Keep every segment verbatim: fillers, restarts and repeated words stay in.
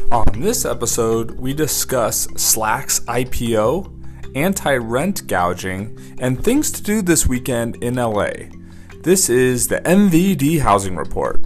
On this episode, we discuss Slack's I P O, anti-rent gouging, and things to do this weekend in L A. This is the M V D Housing Report.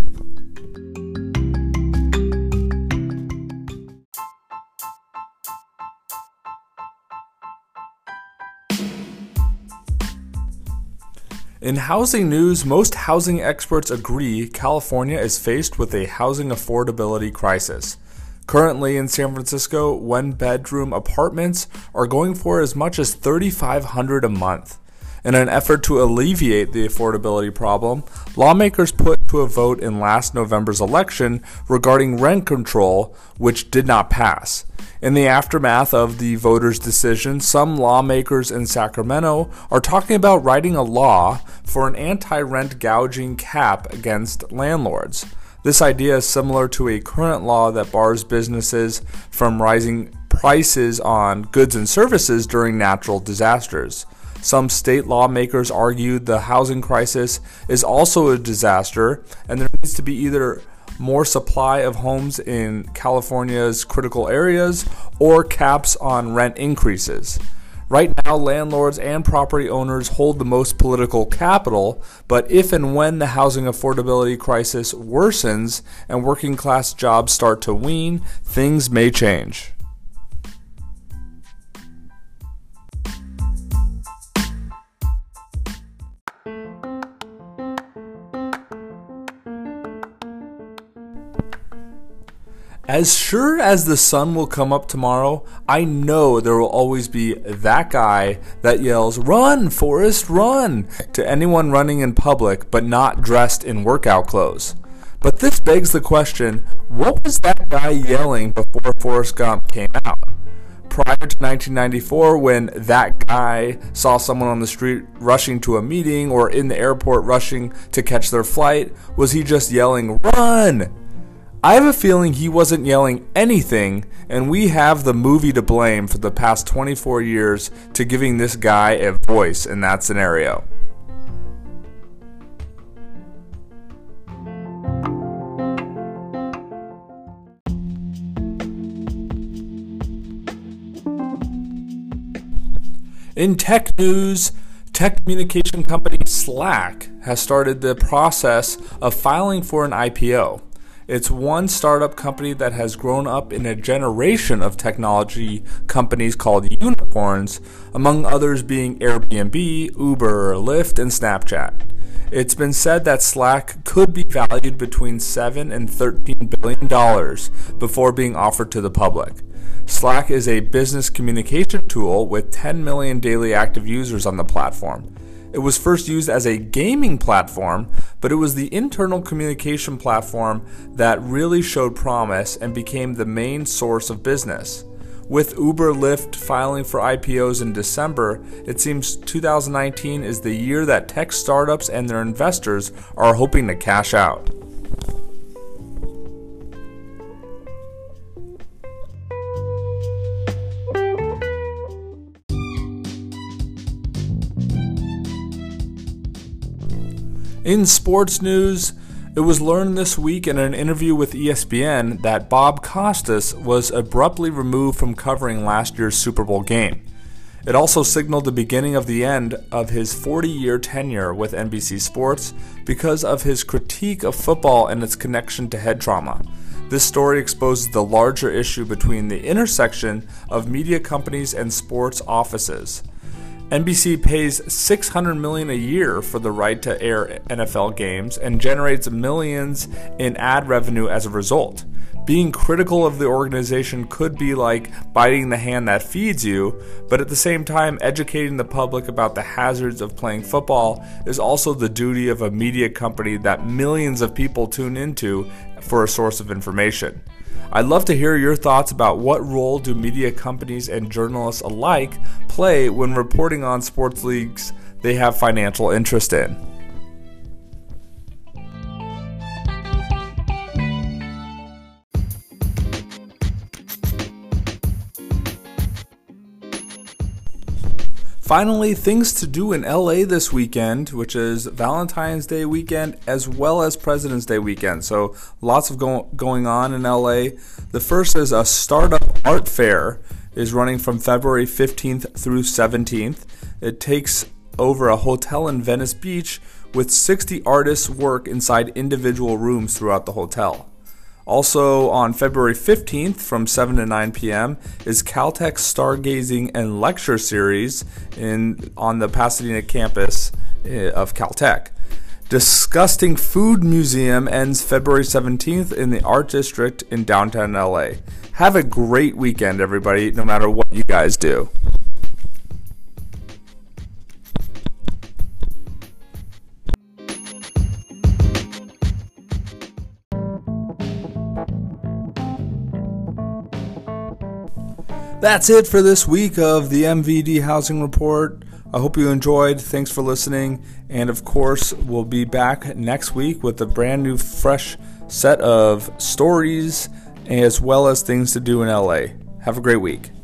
In housing news, most housing experts agree California is faced with a housing affordability crisis. Currently in San Francisco, one-bedroom apartments are going for as much as three thousand five hundred dollars a month. In an effort to alleviate the affordability problem, lawmakers put to a vote in last November's election regarding rent control, which did not pass. In the aftermath of the voters' decision, some lawmakers in Sacramento are talking about writing a law for an anti-rent gouging cap against landlords. This idea is similar to a current law that bars businesses from rising prices on goods and services during natural disasters. Some state lawmakers argued the housing crisis is also a disaster, and there needs to be either more supply of homes in California's critical areas or caps on rent increases. Right now, landlords and property owners hold the most political capital, but if and when the housing affordability crisis worsens and working class jobs start to wane, things may change. As sure as the sun will come up tomorrow, I know there will always be that guy that yells, "Run, Forrest, run!" to anyone running in public but not dressed in workout clothes. But this begs the question, what was that guy yelling before Forrest Gump came out? Prior to nineteen ninety-four, when that guy saw someone on the street rushing to a meeting or in the airport rushing to catch their flight, was he just yelling, "Run"? I have a feeling he wasn't yelling anything, and we have the movie to blame for the past twenty-four years to giving this guy a voice in that scenario. In tech news, tech communication company Slack has started the process of filing for an I P O. It's one startup company that has grown up in a generation of technology companies called unicorns, among others being Airbnb, Uber, Lyft, and Snapchat. It's been said that Slack could be valued between seven and thirteen billion dollars before being offered to the public. Slack is a business communication tool with ten million daily active users on the platform. It was first used as a gaming platform, but it was the internal communication platform that really showed promise and became the main source of business. With Uber, Lyft filing for I P Os in December, it seems two thousand nineteen is the year that tech startups and their investors are hoping to cash out. In sports news, it was learned this week in an interview with E S P N that Bob Costas was abruptly removed from covering last year's Super Bowl game. It also signaled the beginning of the end of his forty-year tenure with N B C Sports because of his critique of football and its connection to head trauma. This story exposes the larger issue between the intersection of media companies and sports offices. N B C pays six hundred million dollars a year for the right to air N F L games and generates millions in ad revenue as a result. Being critical of the organization could be like biting the hand that feeds you, but at the same time, educating the public about the hazards of playing football is also the duty of a media company that millions of people tune into for a source of information. I'd love to hear your thoughts about what role do media companies and journalists alike play when reporting on sports leagues they have financial interest in. finally, things to do in L A this weekend, which is Valentine's Day weekend as well as President's Day weekend. So lots of go- going on in L A. The first is a startup art fair is running from February fifteenth through seventeenth. It takes over a hotel in Venice Beach with sixty artists work inside individual rooms throughout the hotel. Also on February fifteenth from seven to nine p.m. is Caltech's Stargazing and Lecture Series in on the Pasadena campus of Caltech. Disgusting Food Museum ends February seventeenth in the Art District in downtown L A. Have a great weekend, everybody, no matter what you guys do. That's it for this week of the M V D Housing Report. I hope you enjoyed. Thanks for listening. And of course, we'll be back next week with a brand new, fresh set of stories as well as things to do in L A. Have a great week.